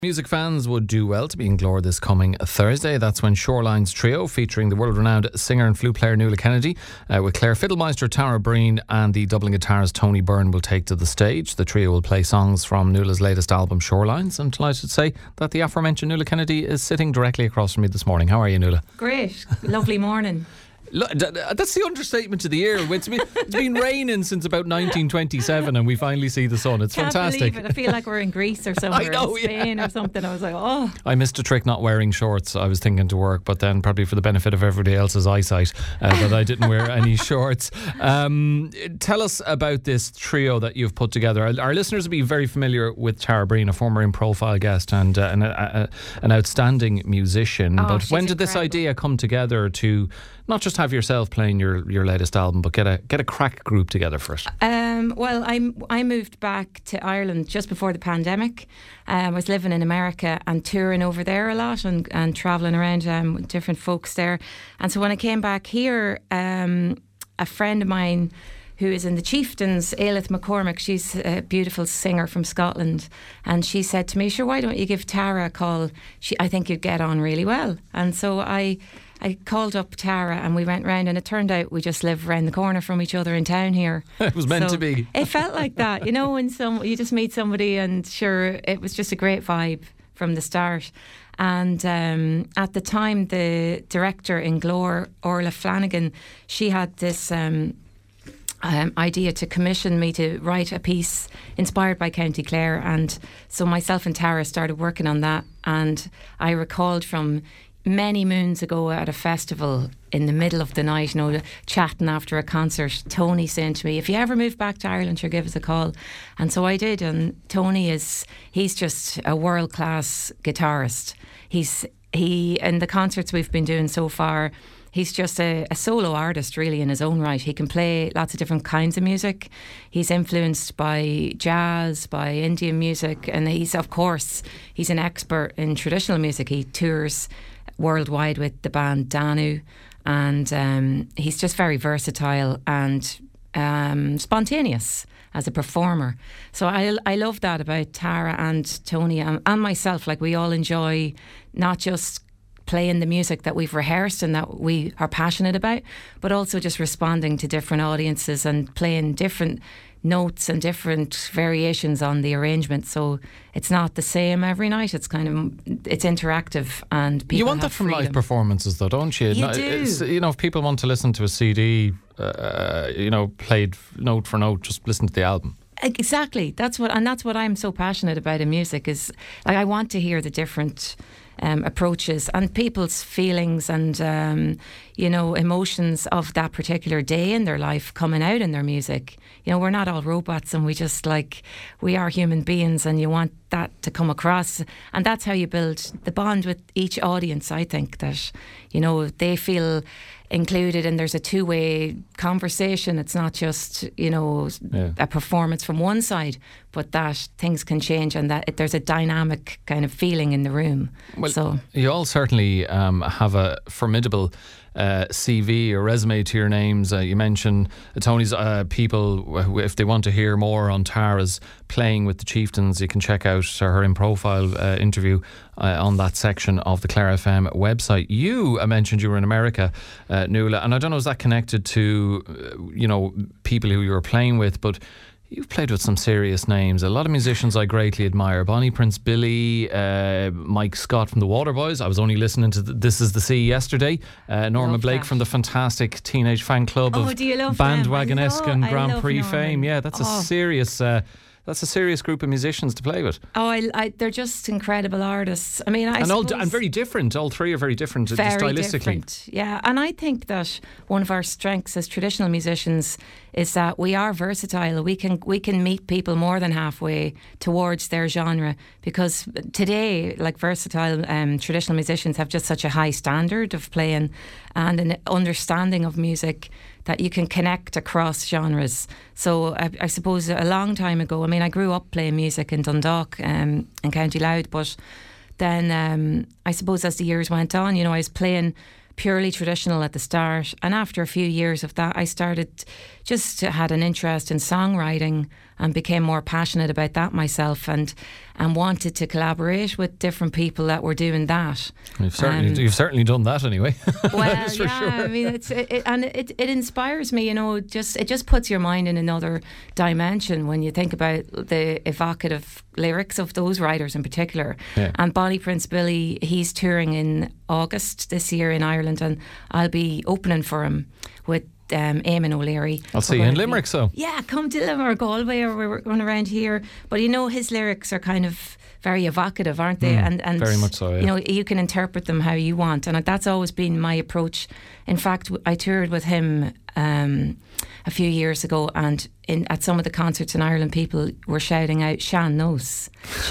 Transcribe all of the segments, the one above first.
Music fans would do well to be in Glore this coming Thursday. That's when Shoreline's trio, featuring the world-renowned singer and flute player Nuala Kennedy, with Clare Fiddlemeister, Tara Breen and the Dublin guitarist Tony Byrne will take to the stage. The trio will play songs from Nuala's latest album, Shorelines. I'm delighted to say that the aforementioned Nuala Kennedy is sitting directly across from me this morning. How are you, Nuala? Great. Lovely morning. Look, that's the understatement of the year. It's been raining since about 1927 and we finally see the sun. It's fantastic. Can't believe it. I feel like we're in Greece or somewhere, I know, in Spain or something. I was like, oh. I missed a trick not wearing shorts. I was thinking to work, but then probably for the benefit of everybody else's eyesight, that I didn't wear any shorts. Tell us about this trio that you've put together. Our listeners will be very familiar with Tara Breen, a former In Profile guest and an outstanding musician. But when did this idea come together to not just have yourself playing your latest album, but get a crack group together first? Well, I moved back to Ireland just before the pandemic. I was living in America and touring over there a lot and travelling around with different folks there. And so when I came back here, a friend of mine who is in the Chieftains, Ailith McCormick, she's a beautiful singer from Scotland, and she said to me, sure, why don't you give Tara a call? I think you'd get on really well. And so I called up Tara and we went round, and it turned out we just live around the corner from each other in town here. It was meant to be. It felt like that, you know, when you just meet somebody, and sure, it was just a great vibe from the start. And at the time, the director in Glore, Orla Flanagan, she had this idea to commission me to write a piece inspired by County Clare, and so myself and Tara started working on that. And I recalled from many moons ago at a festival in the middle of the night, you know, chatting after a concert, Tony saying to me, if you ever move back to Ireland, sure, give us a call. And so I did. And Tony he's just a world-class guitarist. In the concerts we've been doing so far, he's just a solo artist really in his own right. He can play lots of different kinds of music. He's influenced by jazz, by Indian music, and he's an expert in traditional music. He tours worldwide with the band Danu, and he's just very versatile and spontaneous as a performer. So I love that about Tara and Tony and myself. Like, we all enjoy not just playing the music that we've rehearsed and that we are passionate about, but also just responding to different audiences and playing different notes and different variations on the arrangement. So it's not the same every night. It's it's interactive, and people you want that from freedom. Live performances, though, don't you? You do. If people want to listen to a CD, played note for note, just listen to the album. Exactly. That's what I'm so passionate about in music. Is like, I want to hear the different approaches and people's feelings and emotions of that particular day in their life coming out in their music. You know, we're not all robots, and we are human beings, and you want that to come across, and that's how you build the bond with each audience. I think that, they feel included, and there's a two-way conversation. It's not just a performance from one side, but that things can change, and that there's a dynamic kind of feeling in the room. Well, so you all certainly have a formidable CV or resume to your names. You mentioned Tony's people. If they want to hear more on Tara's playing with the Chieftains, you can check out her In Profile interview on that section of the Clare FM website. I mentioned you were in America, Nuala, and I don't know, is that connected to people who you were playing with, but you've played with some serious names. A lot of musicians I greatly admire. Bonnie Prince Billy, Mike Scott from the Waterboys. I was only listening to This Is the Sea yesterday. Norma Blake from the fantastic Teenage Fan Club of Bandwagonesque and Grand Prix fame. Yeah, that's a serious group of musicians to play with. They're just incredible artists. I mean, and very different. All three are very different stylistically. Different. Yeah, and I think that one of our strengths as traditional musicians is that we are versatile. We can meet people more than halfway towards their genre, because today, like, versatile traditional musicians have just such a high standard of playing and an understanding of music that you can connect across genres. So I suppose a long time ago, I mean, I grew up playing music in Dundalk in County Louth, but then I suppose as the years went on, I was playing purely traditional at the start, and after a few years of that, I had an interest in songwriting and became more passionate about that myself, and wanted to collaborate with different people that were doing that. You've certainly done that anyway. Well, for yeah, sure. I mean, it inspires me. It just puts your mind in another dimension when you think about the evocative lyrics of those writers in particular. Yeah. And Bonnie Prince Billy, he's touring in August this year in Ireland, and I'll be opening for him with Eamon O'Leary. I'll see you in Limerick, Yeah, come to Limerick, Galway, or we're going around here. But his lyrics are kind of very evocative, aren't they? And very much so, yeah. You can interpret them how you want, and that's always been my approach. In fact, I toured with him a few years ago, and at some of the concerts in Ireland, people were shouting out Sean Nos,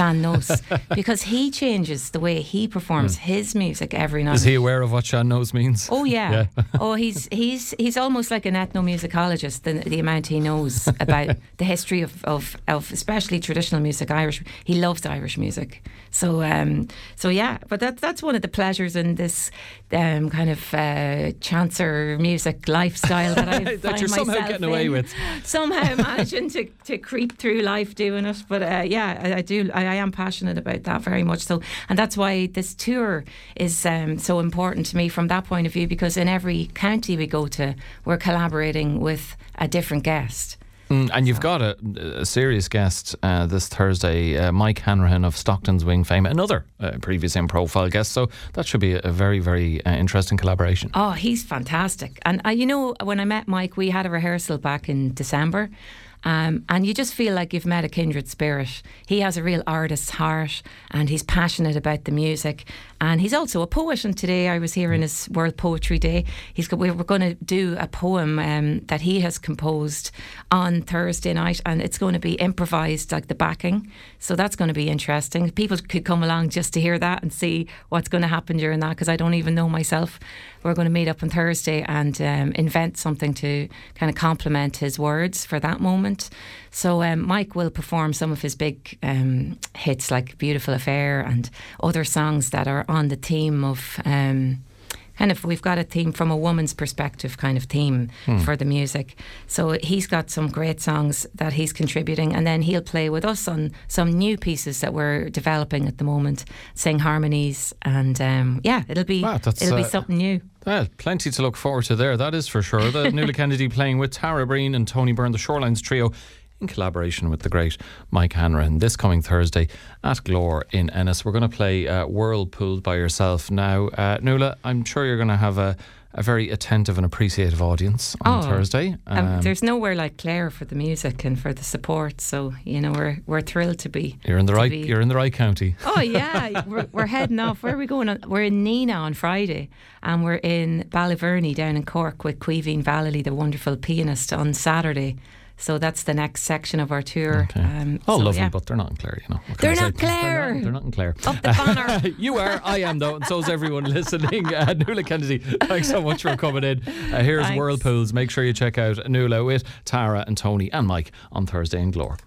because he changes the way he performs his music every night. Is he aware of what Sean Knows means? Oh yeah. Oh, he's almost like an ethnomusicologist. The amount he knows about the history of especially traditional music, Irish. He loves Irish music. So yeah. But that's one of the pleasures in this kind of chancer music lifestyle that I that find you're somehow myself getting away with. Somehow managing to creep through life doing it. But I do. I am passionate about that very much so, and that's why this tour is so important to me from that point of view, because in every county we go to, we're collaborating with a different guest. And you've got a serious guest this Thursday, Mike Hanrahan of Stockton's Wing fame, another previous In Profile guest. So that should be a very, very interesting collaboration. Oh, he's fantastic. And when I met Mike, we had a rehearsal back in December. And you just feel like you've met a kindred spirit. He has a real artist's heart, and he's passionate about the music, and he's also a poet. And today I was here in his World Poetry Day. We were going to do a poem that he has composed on Thursday night, and it's going to be improvised, like the backing. So that's going to be interesting. People could come along just to hear that and see what's going to happen during that, because I don't even know myself. We're going to meet up on Thursday and invent something to kind of complement his words for that moment. So Mike will perform some of his big hits like Beautiful Affair and other songs that are on the theme of we've got a theme from a woman's perspective kind of theme for the music. So he's got some great songs that he's contributing, and then he'll play with us on some new pieces that we're developing at the moment, sing harmonies, and it'll be something new. Well, plenty to look forward to there, that is for sure. The Nuala Kennedy playing with Tara Breen and Tony Byrne, the Shorelines Trio, in collaboration with the great Mike Hanrahan, this coming Thursday at Glore in Ennis. We're going to play Whirlpool by yourself now. Nuala, I'm sure you're going to have a very attentive and appreciative audience on Thursday. There's nowhere like Clare for the music and for the support, so we're thrilled to be. You're in the right county. Oh yeah, we're heading off. Where are we going? We're in Nina on Friday, and we're in Ballyverney down in Cork with Caoimhín Vallely, the wonderful pianist, on Saturday. So that's the next section of our tour. Okay. Lovely, yeah. But they're not in Clare, They're not Clare. They're not in Clare. Up the banner. You are, I am though, and so is everyone listening. Nuala Kennedy, thanks so much for coming in. Here's Whirlpools. Make sure you check out Nuala with Tara and Tony and Mike on Thursday in Glore.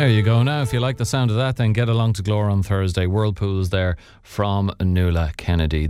There you go. Now, if you like the sound of that, then get along to Glór on Thursday. Whirlpools there from Nuala Kennedy.